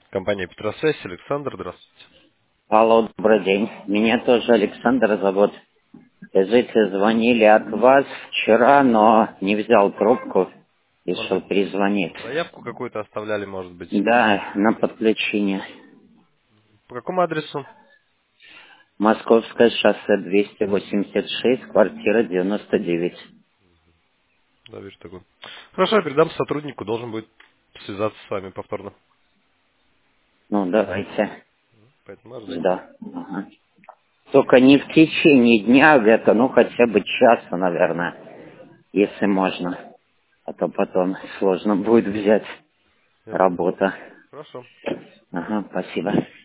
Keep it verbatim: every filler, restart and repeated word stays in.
Компания Петросвязь, Александр, здравствуйте. Алло, добрый день. Меня тоже Александр зовут. Скажите, звонили от вас вчера, но не взял трубку. Может Решил быть, перезвонить. заявку какую-то оставляли, может быть. Да, на подключение. По какому адресу? Московское шоссе двести восемьдесят шесть, квартира девяносто девять. Да, вижу такой. Хорошо, я передам сотруднику, должен будет связаться с вами повторно. Ну, давайте. Поэтому ожидайте. Да. Ага. Только не в течение дня где-то, ну хотя бы часа, наверное, если можно. А то потом сложно будет взять Я понял. работу. Хорошо. Ага, спасибо.